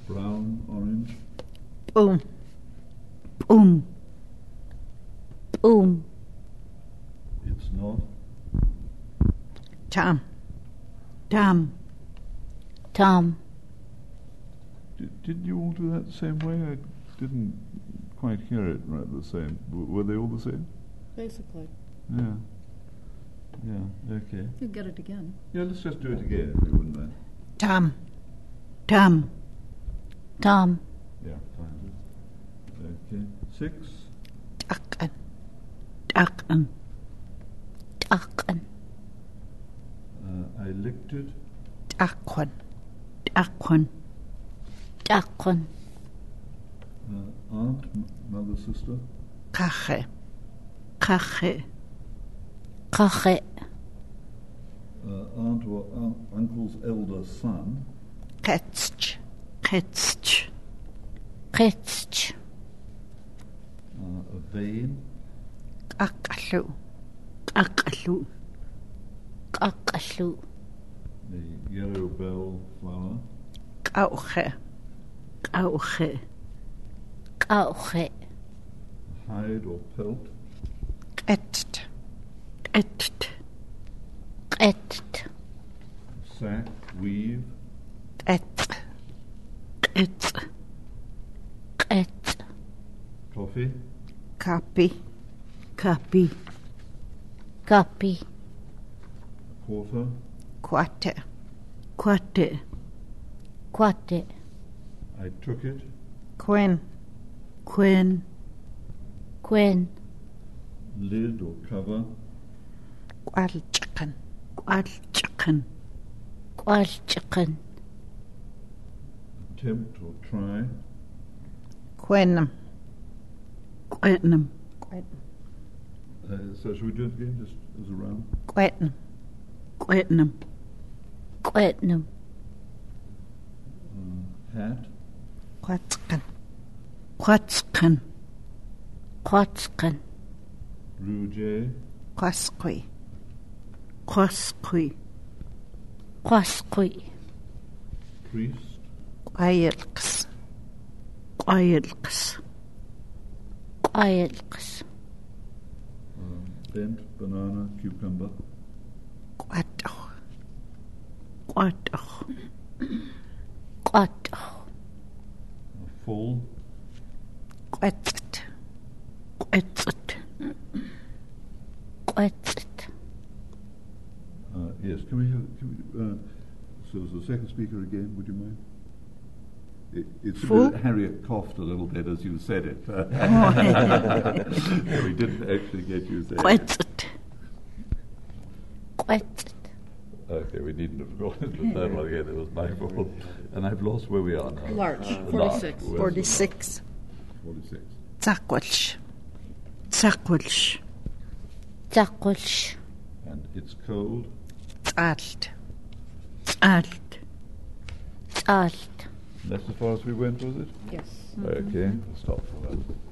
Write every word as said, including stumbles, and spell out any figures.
Brown, orange. Boom. Boom. Boom. It's not. Tom. Tom. Tom. Did, did you all do that the same way? I didn't quite hear it right the same. W- were they all the same? Basically. Yeah. Yeah, okay. You get it again. Yeah, let's just do it again, if you wouldn't mind. Tom. Tom. Tom. Yeah, fine. Okay. Six. Ducken. Ducken. Ducken. Uh, I licked it. Ducken. Ducken. Ducken. Uh, aunt, m- mother, sister. Kache. Kache. Kache. Uh, aunt or un- uncle's elder son. Ketsch. Ketsch. Ketsch. Uh, a vein. Kakaslu. Kakaslu. Kakaslu. The yellow bell flower. Kauche. Kauche. Kauche. Hide or pelt. Ketcht. Ketcht. Ketcht. Sack, weave. Ketsch. Ketsch. Ketsch. Coffee. Copy. Copy. Copy. Quarter. Quarter. Quarter. Quarter. I took it. Quinn. Quinn. Quinn. Lid or cover. Qual chicken. Qual chicken. Qual chicken. Attempt or try. Quinn. Quinn. Uh, so should we do it again, just as a round? Quinn. Quinn. Quinn. Uh, hat. Quatskin. Quatskin. Quatskin. Rouge. Quasqui. Quasqui. Quasqui. Priest. Quailks. Quailks. Quailks. Um, bent, banana, cucumber. Quato. Quato. Quato. Uh, full. Quetzit. Quetzit. Quetzit. Uh, yes, can we have, can we, uh, so as the second speaker again, would you mind? It, it's Full? that Harriet coughed a little bit as you said it. Oh. We didn't actually get you saying it. Quetzit. Quetzit. Okay, we needn't have gone into the third one again. It was my fault. And I've lost where we are now. Larch, The forty-six. Larch. Where's Forty-six. the Larch? forty-six. Zakwilsh. Zakwilsh. Zakwilsh. And it's cold. Zalt. Zalt. Zalt. That's as far as we went, was it? Yes. Okay, stop for that.